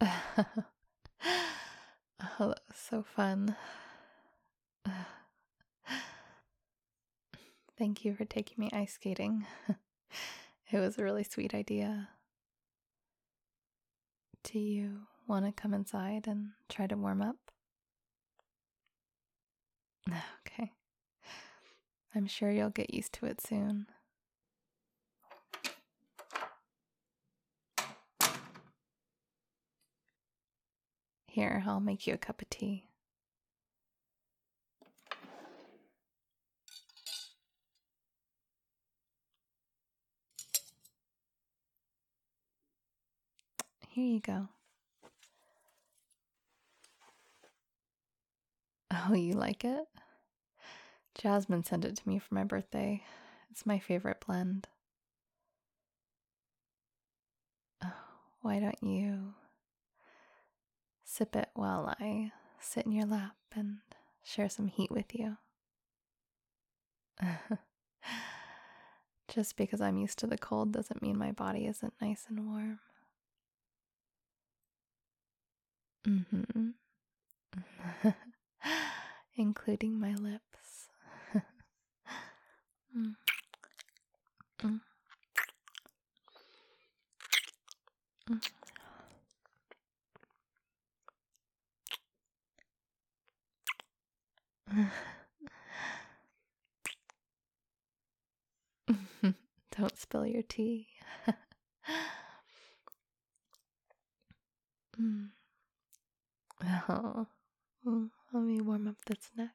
Oh, that was so fun. Thank you for taking me ice skating. It was a really sweet idea. Do you want to come inside and try to warm up? Okay. I'm sure you'll get used to it soon. Here, I'll make you a cup of tea. Here you go. Oh, you like it? Jasmine sent it to me for my birthday. It's my favorite blend. Oh, why don't you sip it while I sit in your lap and share some heat with you? Just because I'm used to the cold doesn't mean my body isn't nice and warm. Mm-hmm. Including my lips. Mm. Mm. Don't spill your tea. Mm. Oh, let me warm up this neck.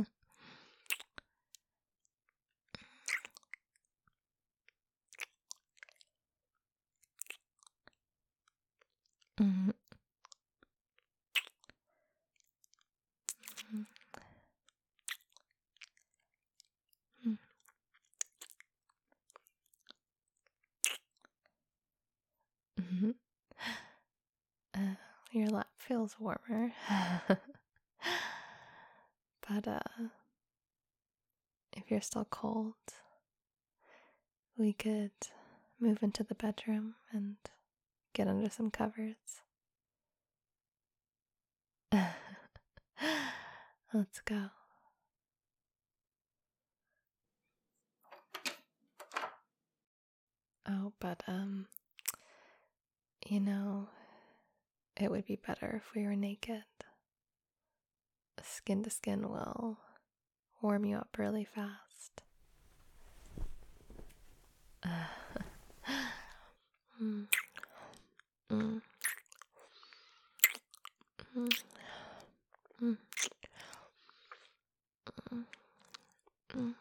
Mm. Mm. Mm. Mhm. Your lap feels warmer. But if you're still cold, we could move into the bedroom and get under some covers. Let's go. Oh, but you know, it would be better if we were naked. Skin to skin will warm you up really fast. Mm. Mm. Mm. Mm. Mm.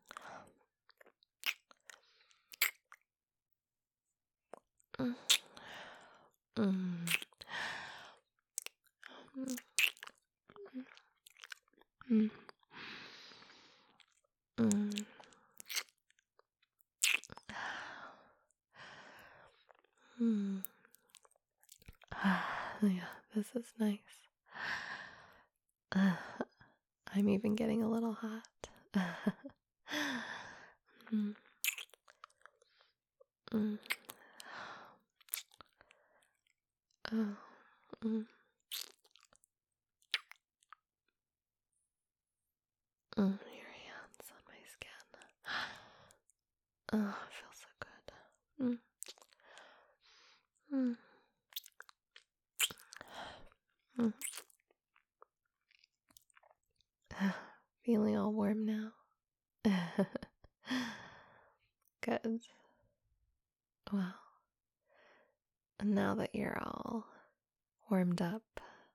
Mm. Mm. Mm. Mm. Mm. Yeah, this is nice. I'm even getting a little hot. Mm. Mm. Oh. Mm. Your hands on my skin. Oh, it feels so good. Mm. Mm. Mm. Feeling all warm now. Good. Well, now that you're all warmed up,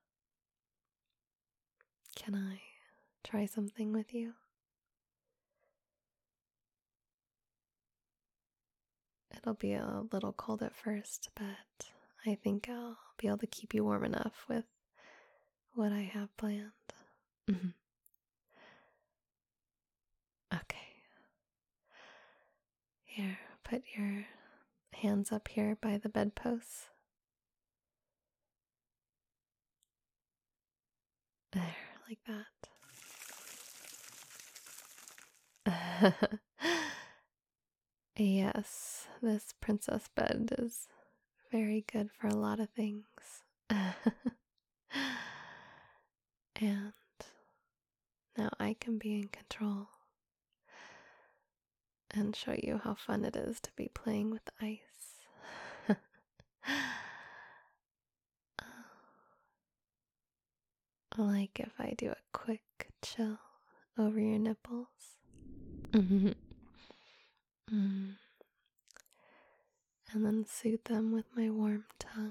can I try something with you? It'll be a little cold at first, but I think I'll be able to keep you warm enough with what I have planned. Mhm. Okay. Here, put your hands up here by the bedposts. There, like that. Yes, this princess bed is very good for a lot of things. And now I can be in control and show you how fun it is to be playing with ice. Like if I do a quick chill over your nipples. Mm. And then soothe them with my warm tongue.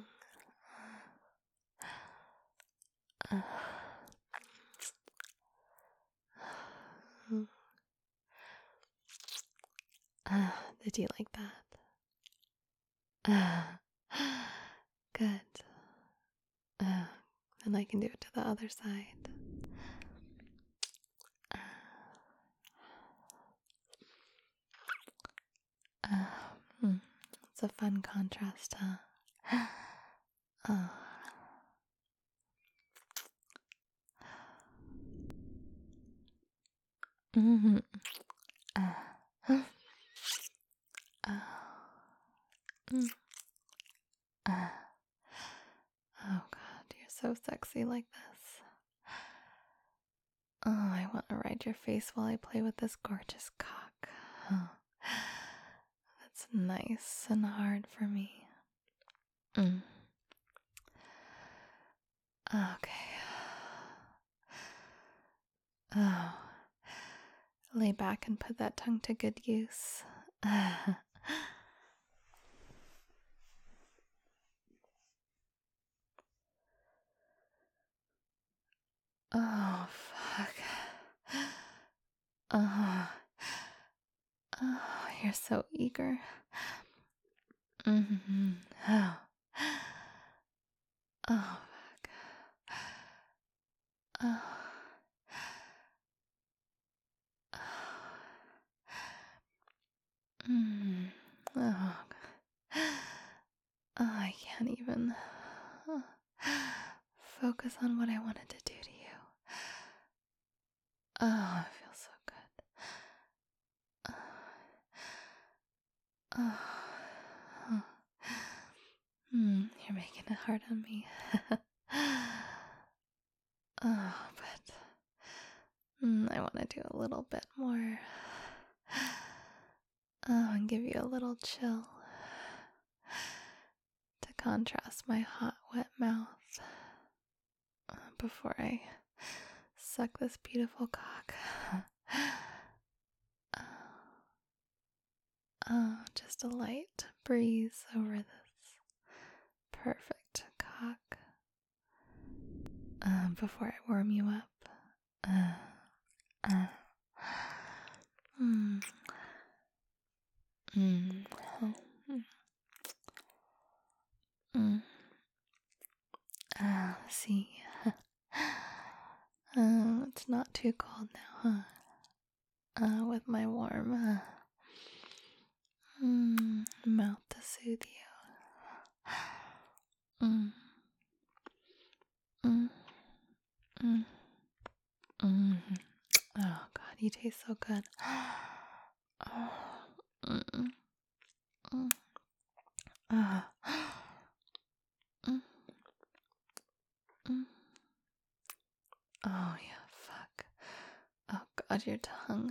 Did you like that? Good. Then I can do it to the other side. It's a fun contrast, huh? Mm-hmm. Oh God, you're so sexy like this. Oh, I want to ride your face while I play with this gorgeous cock. Oh, that's nice and hard for me. Okay. Oh, lay back and put that tongue to good use. Oh, fuck. Oh, you're so eager. Mm-hmm. Oh, fuck. Oh. Oh, I can't even focus on what I wanted to do to you. Oh, it feels so good. You're making it hard on me. But I want to do a little bit more. And give you a little chill to contrast my hot, wet mouth before I suck this beautiful cock. Just a light breeze over this perfect cock before I warm you up. See, it's not too cold now, huh? With my warm mouth to soothe you. Oh God, you taste so good. Oh yeah, fuck. Oh God, your tongue.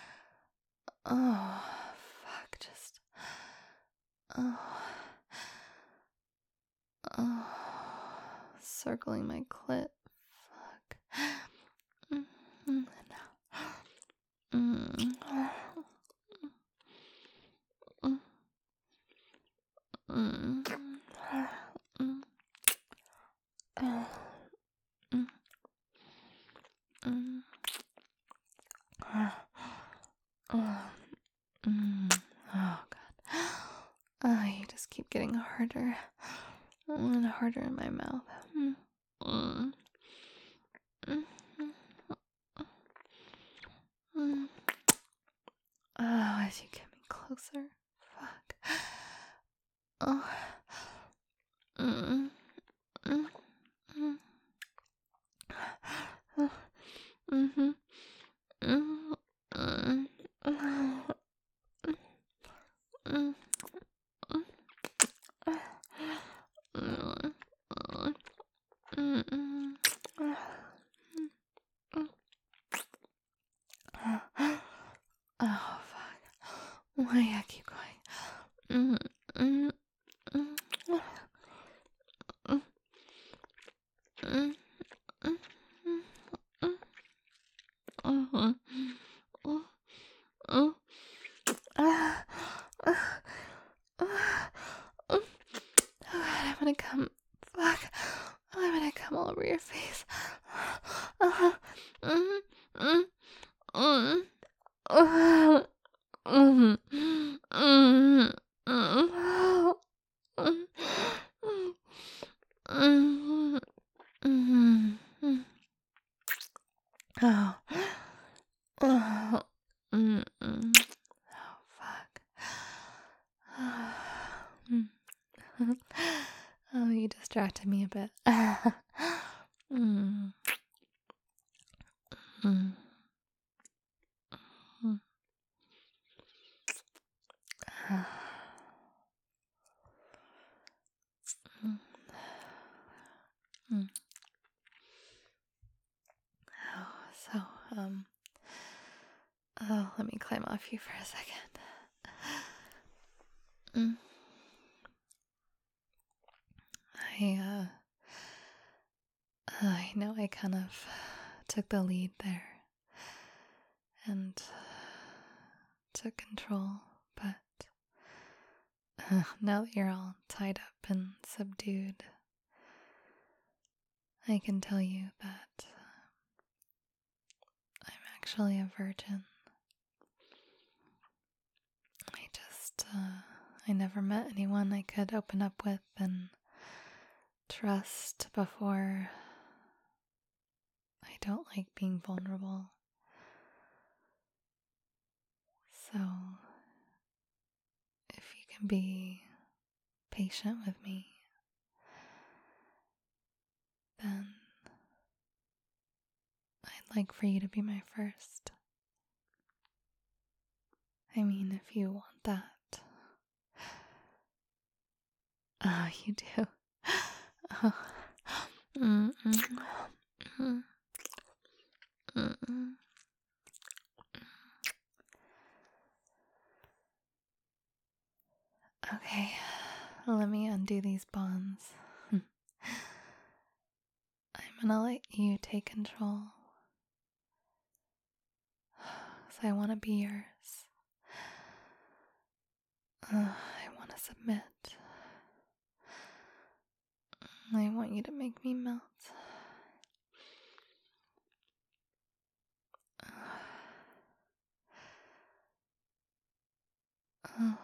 Oh fuck, just. Oh, circling my clit. Fuck. Oh God. You just keep getting harder and harder in my mouth. Oh, as you get me closer. Fuck. Oh. Oh yeah, keep going. Mm, mm, mm, mm, mm, mm, mm, mm, mm, mm. Ah, ah, ah, mm. Oh God, I'm gonna come. Fuck. I'm gonna come all over your face. Mm, mm, mm, mm, mm, mm, mm, mm, mm, mm. Oh. Oh. Oh, fuck. Oh, you distracted me a bit. Mm, mm, mm. Mm, mm. Oh, so, let me climb off you for a second. Mm. I, I know I kind of took the lead there and took control, but now that you're all tied up and subdued, I can tell you that I'm actually a virgin. I never met anyone I could open up with and trust before. I don't like being vulnerable. So, if you can be patient with me, then I'd like for you to be my first. I mean, if you want that. Oh, you do. Oh. Mm-mm. Mm-mm. Mm-mm. Okay, let me undo these bonds. I'm gonna let you take control. So I want to be yours. I want to submit. I want you to make me melt. Oh,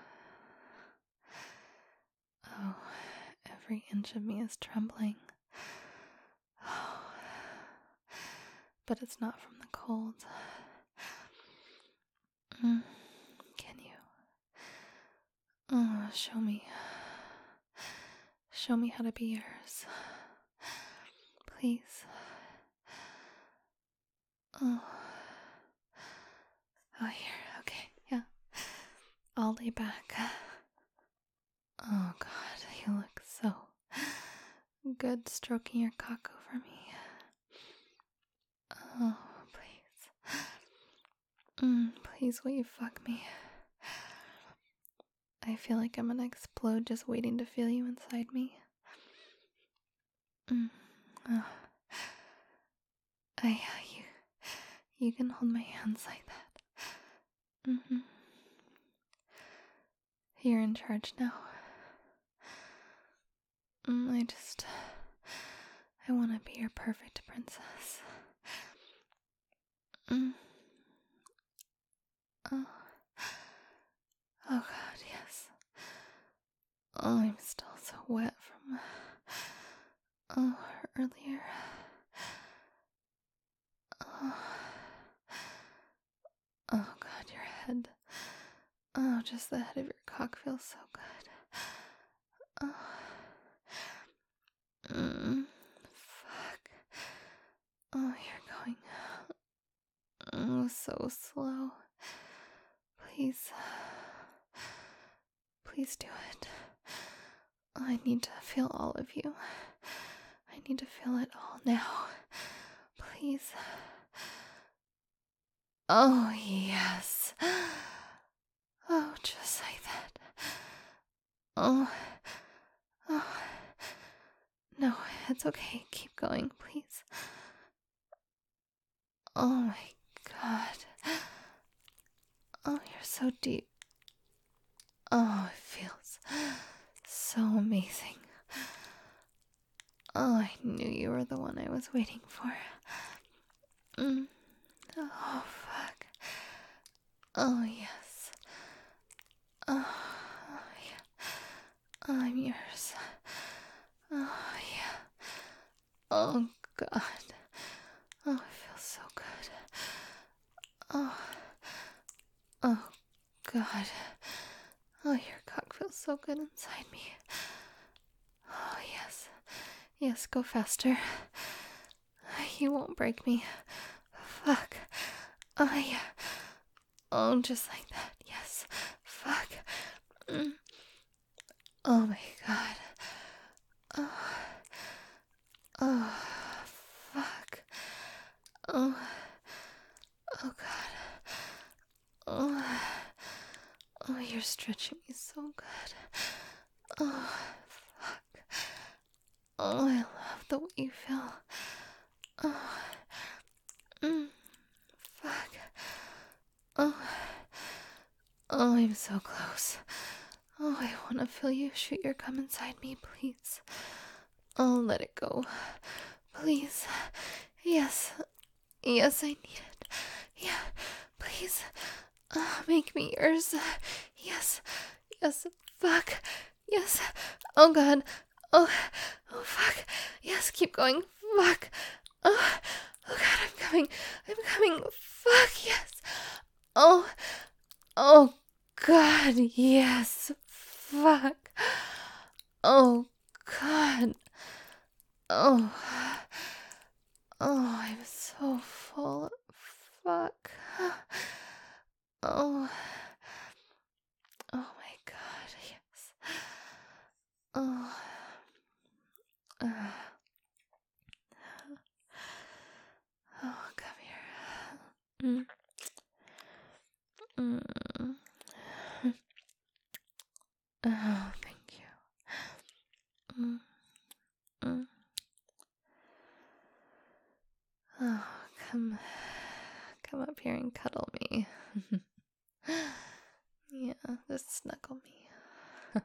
oh, every inch of me is trembling. Oh, but it's not from the cold. Can you? Oh, show me. Show me how to be yours. Please. Oh, here. Okay, yeah. I'll lay back. Oh, God, you look so good stroking your cock over me. Oh, please. Please, will you fuck me? I feel like I'm gonna explode just waiting to feel you inside me. Oh. You can hold my hands like that. You're in charge now. I want to be your perfect princess. Oh. Oh God, yes. Oh, I'm still so wet from earlier. Oh God, your head. Oh, just the head of your cock feels so good. Fuck. Oh, you're going so slow. Please. Please do it. I need to feel all of you. I need to feel it all now. Please. Oh, yes. Oh, just like that. Oh, oh. No, it's okay. Keep going, please. Oh my god. Oh, you're so deep. Oh, it feels so amazing. Oh, I knew you were the one I was waiting for. Oh, fuck. Oh, yes. Oh, yeah. I'm yours. Oh, yeah. Oh, God. Oh, it feels so good. Oh, oh, God. Oh, your cock feels so good inside me. Oh, yes. Yes, go faster. You won't break me. Fuck. Oh, yeah. Oh, just like that. Yes. Fuck. Oh my god. Oh. Oh. Fuck. Oh. Oh god. Oh. Oh, you're stretching me so good. Oh. Fuck. Oh, I love the way you feel. Oh. Fuck. Oh. Oh, I'm so close. Oh, I want to feel you shoot your cum inside me, please. Oh, let it go. Please. Yes. Yes, I need it. Yeah. Please. Make me yours. Yes. Yes. Fuck. Yes. Oh, God. Oh. Oh, fuck. Yes, keep going. Fuck. Oh. Oh, God, I'm coming. I'm coming. Fuck. Yes. Oh. Oh, God. Yes. Fuck. Oh, God. Oh. Oh, I'm so full. Fuck. Oh. Oh my god, yes. Oh. Oh, come here. Mm. Mm. Oh, thank you. Mm. Mm. Oh, come up here and cuddle me. Yeah, just snuggle me.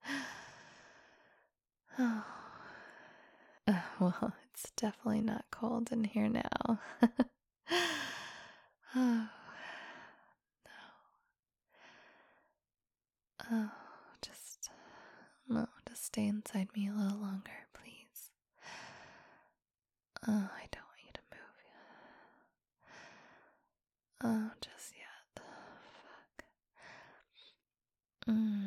Oh. Well, it's definitely not cold in here now. Oh, oh, just, no, just stay inside me a little longer, please. Oh, I don't want you to move. Oh, just yet. Fuck.